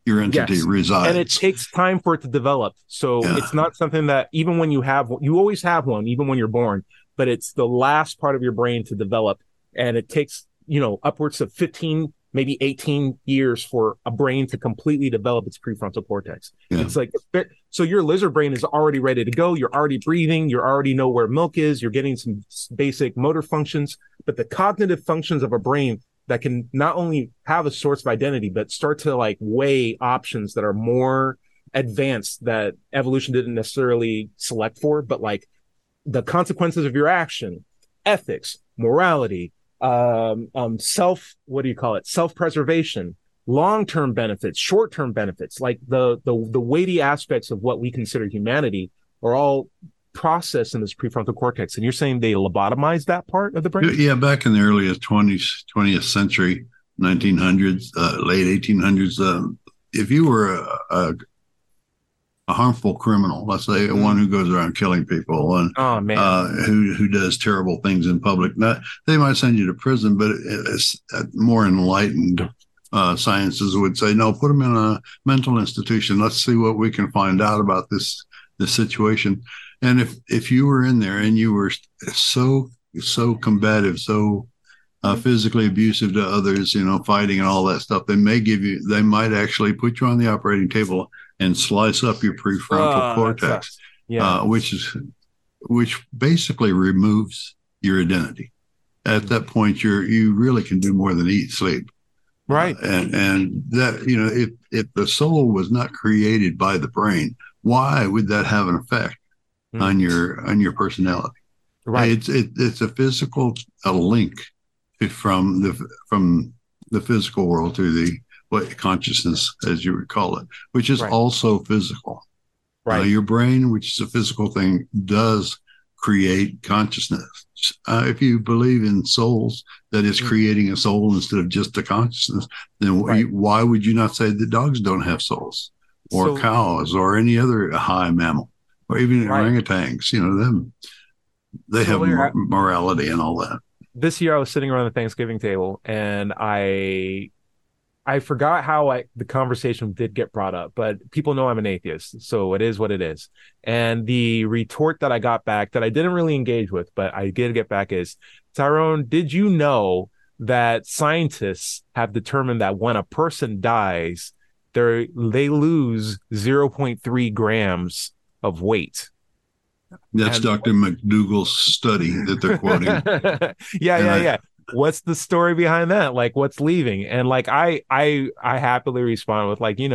your entity resides. And it takes time for it to develop. So it's not something that even when you always have one, even when you're born, but it's the last part of your brain to develop. And it takes, upwards of 15, maybe 18 years for a brain to completely develop its prefrontal cortex. Yeah. It's like, so your lizard brain is already ready to go. You're already breathing. You already know where milk is. You're getting some basic motor functions, but the cognitive functions of a brain that can not only have a source of identity, but start to like weigh options that are more advanced that evolution didn't necessarily select for, but like the consequences of your action, ethics, morality, self-preservation, long-term benefits, short-term benefits, like the weighty aspects of what we consider humanity are all processed in this prefrontal cortex. And you're saying they lobotomized that part of the brain? Yeah, back in the earliest 20th century, 1900s, late 1800s, if you were a harmful criminal, let's say one who goes around killing people and who does terrible things in public, they might send you to prison, but it's more enlightened sciences would say, no, put them in a mental institution. Let's see what we can find out about this situation. And if you were in there and you were so combative, so physically abusive to others, fighting and all that stuff, they might actually put you on the operating table and slice up your prefrontal cortex, which basically removes your identity. At that point, you really can do more than eat, sleep. Right. And that, if the soul was not created by the brain, why would that have an effect on your personality? Right. It's a physical link from the physical world to the consciousness, as you would call it, which is also physical. Right. Your brain, which is a physical thing, does create consciousness. If you believe in souls, that is creating a soul instead of just a consciousness, then why would you not say that dogs don't have souls, or cows, or any other high mammal, or even orangutans? They have morality and all that. This year I was sitting around the Thanksgiving table and I forgot how the conversation did get brought up, but people know I'm an atheist, so it is what it is. And the retort that I got back that I didn't really engage with, but I did get back is, Tyrone, did you know that scientists have determined that when a person dies, they lose 0.3 grams of weight? That's Dr. McDougall's study that they're quoting. Yeah. What's the story behind that? Like, what's leaving? And like, I happily respond with like,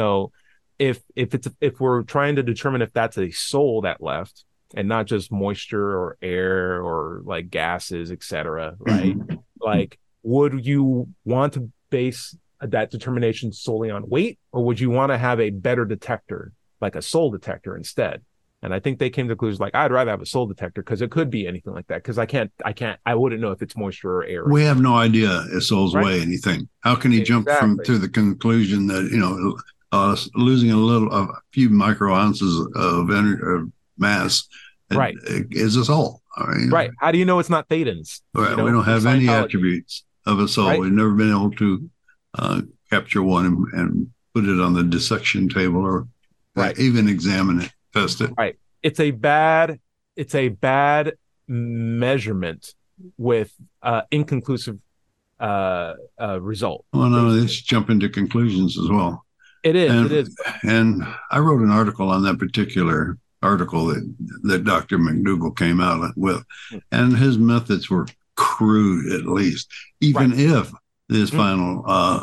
if we're trying to determine if that's a soul that left and not just moisture or air or like gases, etc., right? Like, would you want to base that determination solely on weight, or would you want to have a better detector, like a soul detector instead? And I think they came to conclusions like, I'd rather have a soul detector because it could be anything like that. Because I wouldn't know if it's moisture or air. We have no idea if souls weigh anything. How can he jump to the conclusion that, losing a few micro ounces of energy, of mass is a soul? Right. How do you know it's not thetans? Right. We don't have any attributes of a soul. We've never been able to capture one and put it on the dissection table or even examine it. Test it. Right. It's a bad measurement with inconclusive result. Well, no, let's jump into conclusions as well. It is. And I wrote an article on that particular article that Dr. McDougall came out with, and his methods were crude, at least, even if this final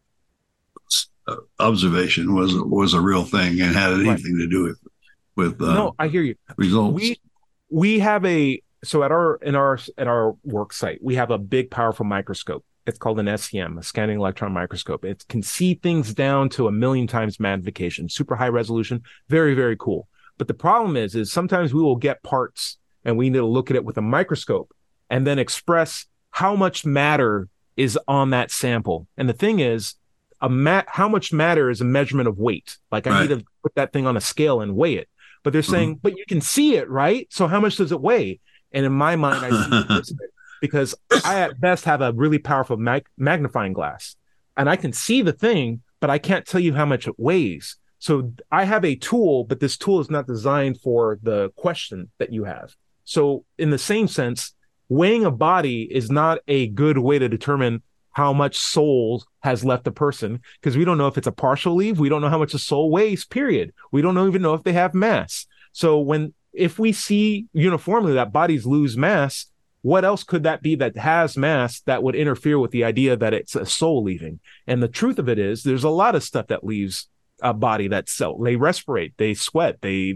observation was a real thing and had anything to do with no, I hear you. Results. We have at our work site, we have a big, powerful microscope. It's called an SEM, a scanning electron microscope. It can see things down to 1,000,000 times magnification, super high resolution, very, very cool. But the problem is sometimes we will get parts and we need to look at it with a microscope and then express how much matter is on that sample. And the thing is, how much matter is a measurement of weight. Like I need to put that thing on a scale and weigh it. But they're saying, but you can see it, right? So how much does it weigh? And in my mind, I see this because I at best have a really powerful magnifying glass, and I can see the thing, but I can't tell you how much it weighs. So I have a tool, but this tool is not designed for the question that you have. So in the same sense, weighing a body is not a good way to determine how much soul has left a person, because we don't know if it's a partial leave. We don't know how much a soul weighs, period. We don't even know if they have mass. So if we see uniformly that bodies lose mass, what else could that be that has mass that would interfere with the idea that it's a soul leaving? And the truth of it is, there's a lot of stuff that leaves a body that's cell. They respirate, they sweat, they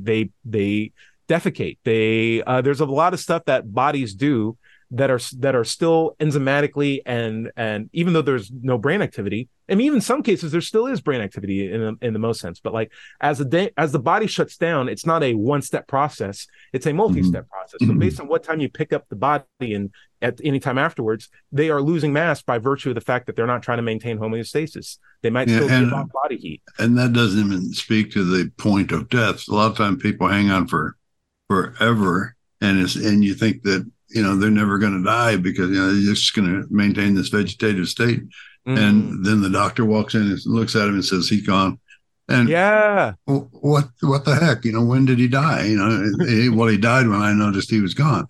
defecate. There's a lot of stuff that bodies do that are still enzymatically and even though there's no brain activity, I mean, even in some cases there still is brain activity in the most sense. But like as the body shuts down, it's not a one-step process; it's a multi-step process. So based on what time you pick up the body and at any time afterwards, they are losing mass by virtue of the fact that they're not trying to maintain homeostasis. They might still give off body heat, and that doesn't even speak to the point of death. A lot of times people hang on for forever, and you think that they're never going to die because they're just going to maintain this vegetative state. And then the doctor walks in and looks at him and says, "He's gone." And what the heck? When did he die? Well, he died when I noticed he was gone.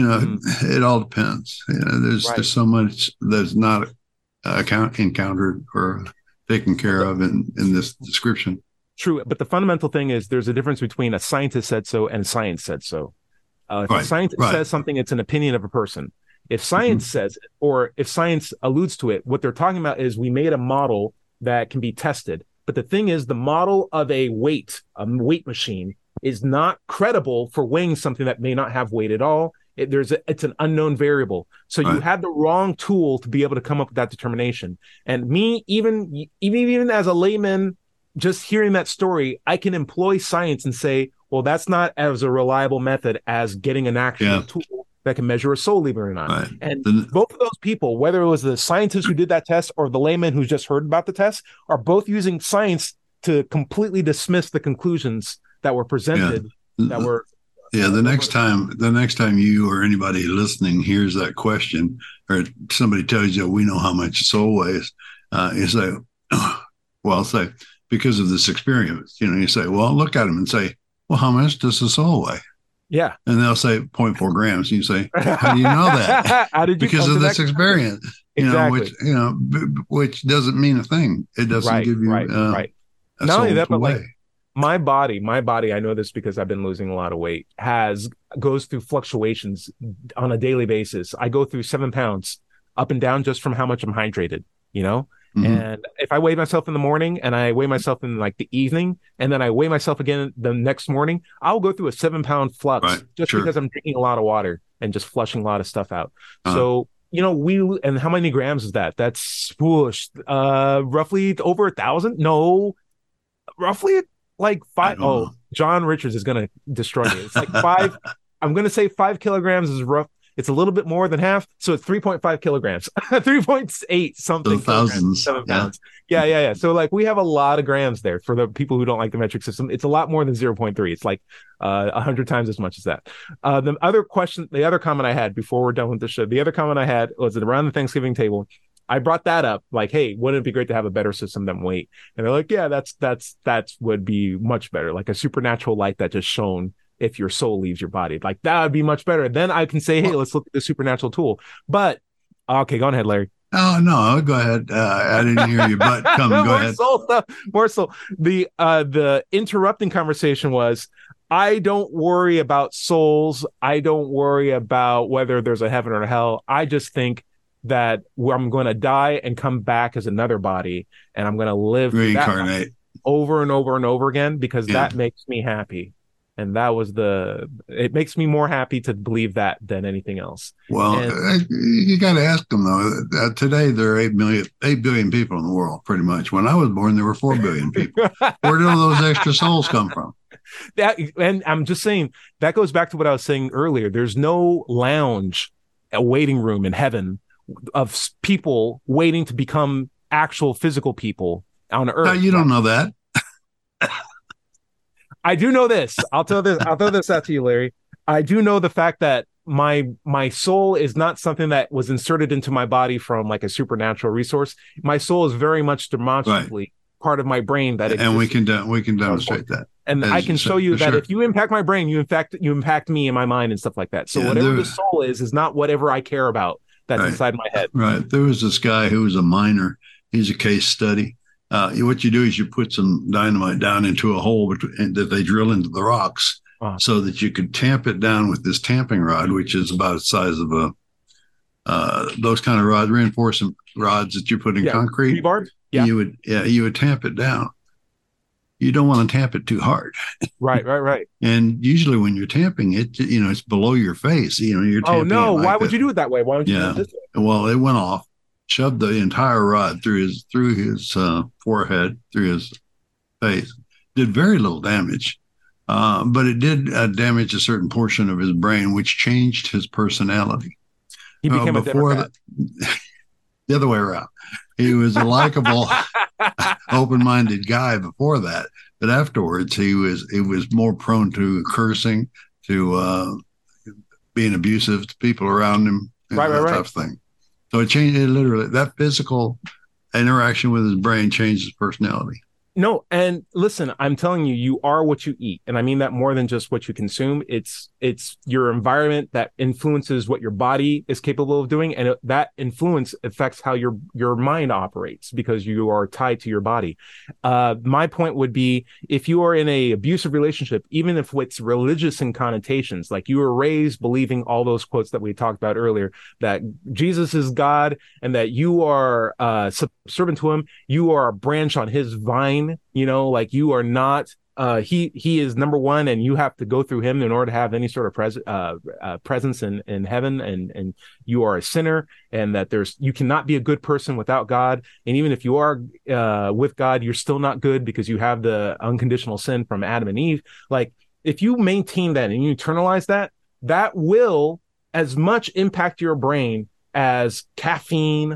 It all depends. There's so much that's not encountered or taken care of in this description. True, but the fundamental thing is there's a difference between a scientist said so and science said so. If a scientist says something, it's an opinion of a person. If science says it, or if science alludes to it, what they're talking about is we made a model that can be tested. But the thing is, the model of a weight machine is not credible for weighing something that may not have weight at all. It's an unknown variable. So you had the wrong tool to be able to come up with that determination. And me, even as a layman, just hearing that story, I can employ science and say, well, that's not as a reliable method as getting an actual tool that can measure a soul leaving or not. Right. And both of those people, whether it was the scientist who did that test or the layman who's just heard about the test, are both using science to completely dismiss the conclusions that were presented. The next time you or anybody listening hears that question, or somebody tells you, we know how much soul weighs, you say, I'll say, because of this experience, you say, well, look at them and say, well, how much does the soul weigh? Yeah. And they'll say 0.4 grams. And you say, how do you know that? How did you because of this experience, exactly. which doesn't mean a thing. It doesn't give you not only that, but like my body, I know this because I've been losing a lot of weight, goes through fluctuations on a daily basis. I go through 7 pounds up and down just from how much I'm hydrated, And if I weigh myself in the morning and I weigh myself in like the evening and then I weigh myself again the next morning, I'll go through a 7 pound flux because I'm drinking a lot of water and just flushing a lot of stuff out. So, and how many grams is that? That's roughly over 1,000. No, roughly like 5. Oh, John Richards is going to destroy me. It's like 5. I'm going to say 5 kilograms is rough. It's a little bit more than half. So it's 3.5 kilograms, 3.8 something. So thousands. 7 pounds. Yeah. So like we have a lot of grams there for the people who don't like the metric system. It's a lot more than 0.3. It's like 100 times as much as that. The other comment I had before we're done with the show, the other comment I had was that around the Thanksgiving table, I brought that up like, hey, wouldn't it be great to have a better system than weight? And they're like, yeah, that's would be much better. Like a supernatural light that just shone if your soul leaves your body. Like that would be much better. Then I can say, hey, let's look at the supernatural tool. But okay, go ahead, Larry. Oh no, go ahead. I didn't hear you, but go ahead. More soul. The interrupting conversation was, I don't worry about souls. I don't worry about whether there's a heaven or a hell. I just think that I'm going to die and come back as another body, and I'm going to live reincarnate over and over and over again because that makes me happy. And that was it makes me more happy to believe that than anything else. Well, you got to ask them though. Today there are 8 billion people in the world, pretty much. When I was born, there were 4 billion people. Where do all those extra souls come from? And I'm just saying that goes back to what I was saying earlier. There's no lounge, a waiting room in heaven of people waiting to become actual physical people on Earth. You don't know that. I do know this. I'll throw this out to you, Larry. I do know the fact that my soul is not something that was inserted into my body from like a supernatural resource. My soul is very much demonstrably part of my brain that exists. And we can demonstrate that. And I can show you that if you impact my brain, you impact me and my mind and stuff like that. So whatever the soul is not whatever I care about that's inside my head. Right. There was this guy who was a miner. He's a case study. What you do is you put some dynamite down into a hole that they drill into the rocks so that you could tamp it down with this tamping rod, which is about the size of those kind of rods, reinforcement rods that you put in concrete. Rebar? Yeah. You would tamp it down. You don't want to tamp it too hard. Right. And usually when you're tamping it, it's below your face. You're tamping. Oh no! Why would you do it that way? Why don't you do it this way? Well, it went off, shoved the entire rod through his forehead, through his face. Did very little damage, but it did damage a certain portion of his brain, which changed his personality. He became a Democrat. The other way around. He was a likable, open-minded guy before that, but afterwards he was more prone to cursing, to being abusive to people around him, that type of thing. So it changed. Literally, that physical interaction with his brain changed his personality. No, and listen, I'm telling you, you are what you eat. And I mean that more than just what you consume. It's your environment that influences what your body is capable of doing. And that influence affects how your mind operates because you are tied to your body. My point would be, if you are in a abusive relationship, even if it's religious in connotations, like you were raised believing all those quotes that we talked about earlier, that Jesus is God and that you are subservient to him, you are a branch on his vine. Like you are not, he is number one, and you have to go through him in order to have any sort of presence in heaven, and you are a sinner, and that you cannot be a good person without God. And even if you are with God, you're still not good because you have the unconditional sin from Adam and Eve. Like if you maintain that and you internalize that, that will as much impact your brain as caffeine,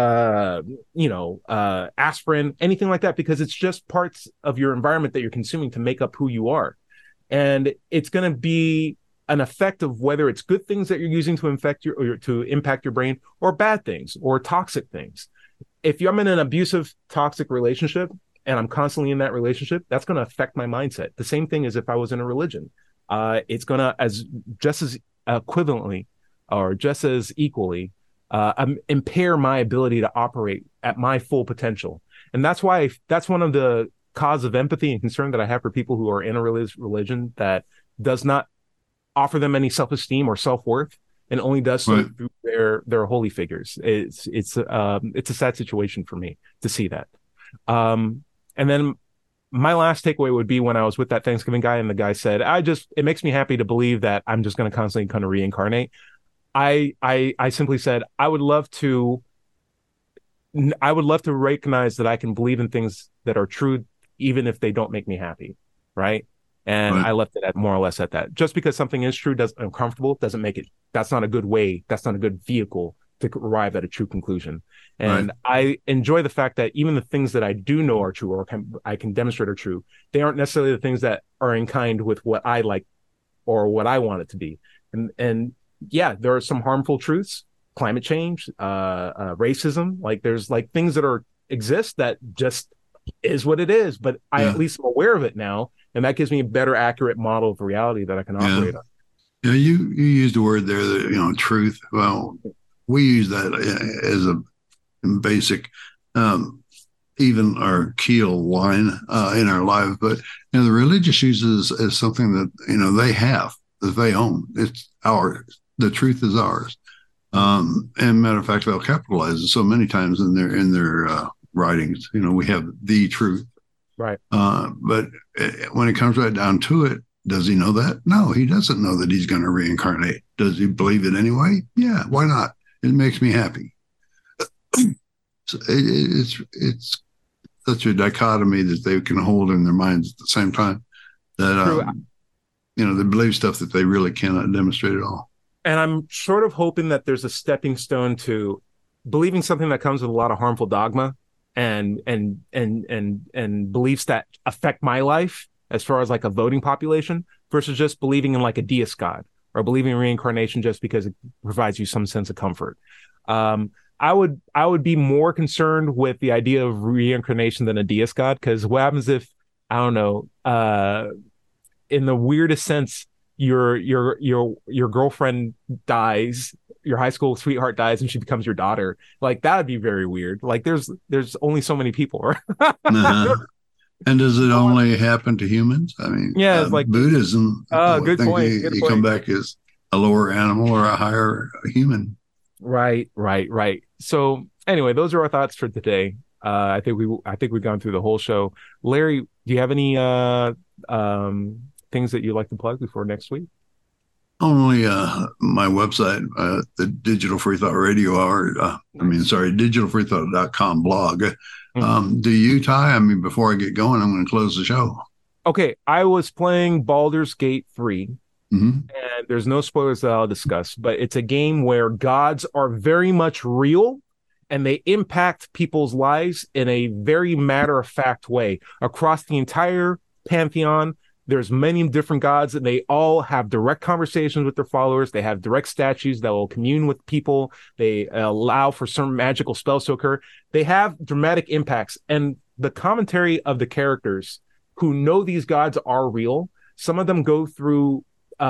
aspirin, anything like that, because it's just parts of your environment that you're consuming to make up who you are. And it's going to be an effect of whether it's good things that you're using to impact your brain, or bad things or toxic things. If I'm in an abusive, toxic relationship and I'm constantly in that relationship, that's going to affect my mindset. The same thing as if I was in a religion. It's going to, just as equivalently or just as equally, impair my ability to operate at my full potential. And that's one of the cause of empathy and concern that I have for people who are in a religion that does not offer them any self-esteem or self-worth, and only does so through their holy figures. It's a sad situation for me to see that. And then my last takeaway would be when I was with that Thanksgiving guy and the guy said, it makes me happy to believe that I'm just going to constantly kind of reincarnate. I simply said, I would love to recognize that I can believe in things that are true, even if they don't make me happy. Right. And I left it at more or less at that. Just because something is true, uncomfortable, doesn't make it, that's not a good way. That's not a good vehicle to arrive at a true conclusion. And I enjoy the fact that even the things that I do know are true, or I can demonstrate are true, they aren't necessarily the things that are in kind with what I like or what I want it to be. And yeah, there are some harmful truths, climate change, racism. Like there's like things that exist that just is what it is, but I at least am aware of it now. And that gives me a better accurate model of reality that I can operate on. Yeah, you used the word there, truth. Well, we use that as a basic, even our keel line in our life. But the religious uses as something that they have, that they own. It's ours. The truth is ours. And matter of fact, they'll capitalize it so many times in their writings. We have the truth. Right. But when it comes right down to it, does he know that? No, he doesn't know that he's going to reincarnate. Does he believe it anyway? Yeah, why not? It makes me happy. So it's such a dichotomy that they can hold in their minds at the same time that they believe stuff that they really cannot demonstrate at all. And I'm sort of hoping that there's a stepping stone to believing something that comes with a lot of harmful dogma and beliefs that affect my life as far as like a voting population, versus just believing in like a deist God or believing in reincarnation just because it provides you some sense of comfort. I would be more concerned with the idea of reincarnation than a deist god, because what happens if, I don't know, in the weirdest sense, your girlfriend dies, your high school sweetheart dies, and she becomes your daughter? Like, that would be very weird. Like, there's only so many people, right? Uh-huh. And does it only happen to humans? I mean, Yeah, it's like Buddhism. good point. You come back as a lower animal or a higher human. Right. So anyway, those are our thoughts for today. I think we've gone through the whole show. Larry, do you have any things that you'd like to plug before next week? Only my website, the Digital Free Thought Radio Hour. digitalfreethought.com blog. Do you, Ty? I mean, before I get going, I'm going to close the show. Okay, I was playing Baldur's Gate 3, and there's no spoilers that I'll discuss, but it's a game where gods are very much real, and they impact people's lives in a very matter-of-fact way across the entire pantheon. There's many different gods, and they all have direct conversations with their followers. They have direct statues that will commune with people. They allow for certain magical spells to occur. They have dramatic impacts. And the commentary of the characters who know these gods are real, some of them go through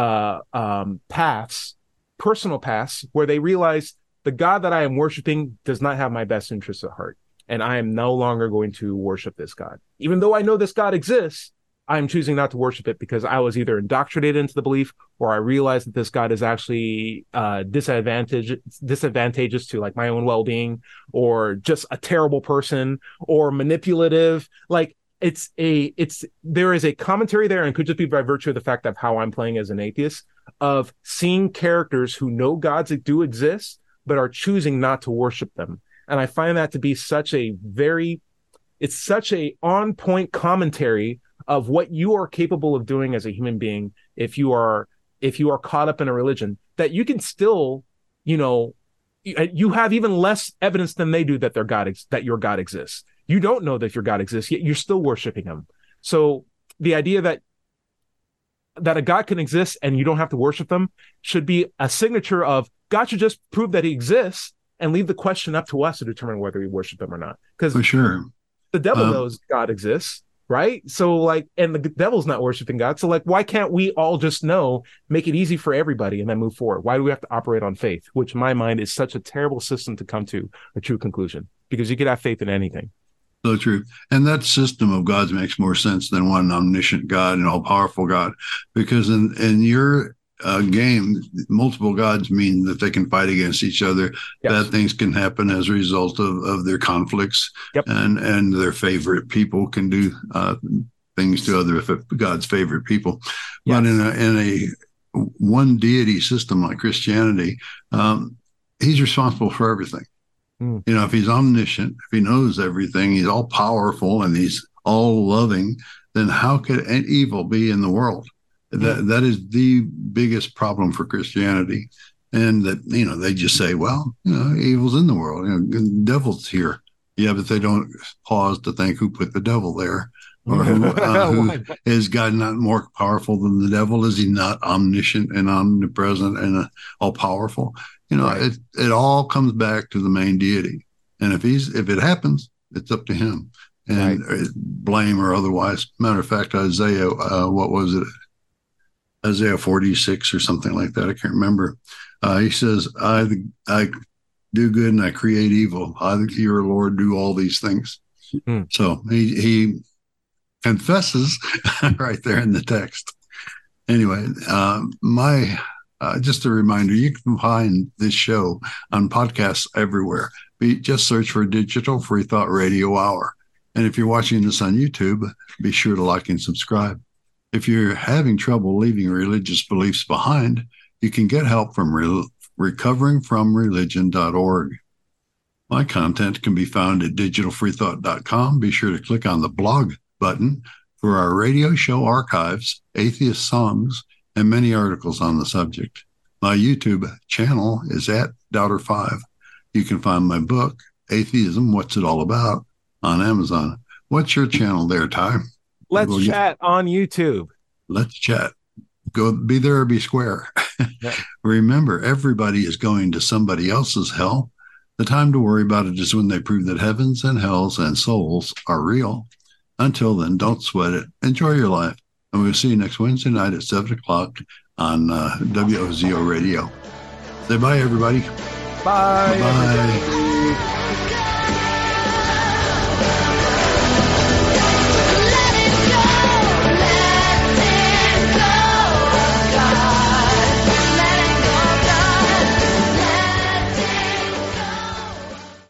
paths, personal paths, where they realize the God that I am worshiping does not have my best interests at heart, and I am no longer going to worship this God. Even though I know this God exists, I'm choosing not to worship it because I was either indoctrinated into the belief, or I realized that this God is actually disadvantageous to like my own well-being, or just a terrible person, or manipulative. Like, there is a commentary there, and could just be by virtue of the fact of how I'm playing as an atheist, of seeing characters who know gods that do exist, but are choosing not to worship them. And I find that to be such a on-point commentary of what you are capable of doing as a human being if you are caught up in a religion, that you can still, you have even less evidence than they do that your God exists. You don't know that your God exists, yet you're still worshiping him. So the idea that a God can exist and you don't have to worship them should be a signature of God should just prove that he exists and leave the question up to us to determine whether we worship him or not. Because for sure, the devil knows God exists. Right. So and the devil's not worshiping God. So why can't we all just make it easy for everybody and then move forward? Why do we have to operate on faith? Which in my mind is such a terrible system to come to a true conclusion, because you could have faith in anything. So true. And that system of gods makes more sense than one omniscient God and all powerful God, because in your game, multiple gods mean that they can fight against each other. Yes. Bad things can happen as a result of their conflicts. Yep. And their favorite people can do things to other God's favorite people. Yes. But in a one deity system like Christianity, he's responsible for everything. If he's omniscient, if he knows everything, he's all powerful and he's all loving, then how could evil be in the world? That is the biggest problem for Christianity. And that, they just say, well, evil's in the world, the devil's here. Yeah, but they don't pause to think who put the devil there, or who is God not more powerful than the devil? Is he not omniscient and omnipresent and all powerful? Right. It all comes back to the main deity. And if it happens, it's up to him, and right. Blame or otherwise. Matter of fact, Isaiah, what was it? Isaiah 46 or something like that. I can't remember. He says, I do good and I create evil. I, your Lord, do all these things. So he confesses right there in the text. Anyway, just a reminder, you can find this show on podcasts everywhere. Just search for Digital Free Thought Radio Hour. And if you're watching this on YouTube, be sure to like and subscribe. If you're having trouble leaving religious beliefs behind, you can get help from recoveringfromreligion.org. My content can be found at digitalfreethought.com. Be sure to click on the blog button for our radio show archives, atheist songs, and many articles on the subject. My YouTube channel is at Doubter5. You can find my book, Atheism, What's It All About, on Amazon. What's your channel there, Ty? Let's chat on YouTube. Let's chat. Go be there or be square. Yeah. Remember, everybody is going to somebody else's hell. The time to worry about it is when they prove that heavens and hells and souls are real. Until then, don't sweat it. Enjoy your life. And we'll see you next Wednesday night at 7 o'clock on WOZO Radio. Say bye, everybody. Bye. Bye.